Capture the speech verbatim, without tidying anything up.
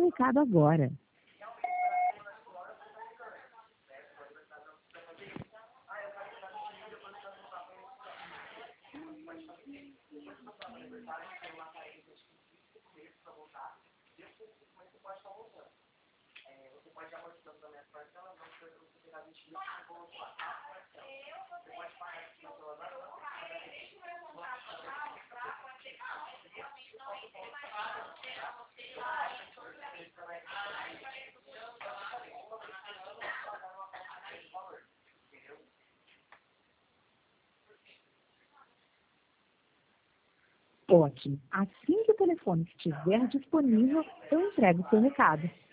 recado agora. Ótimo. Assim que o telefone estiver disponível, eu entrego o seu recado.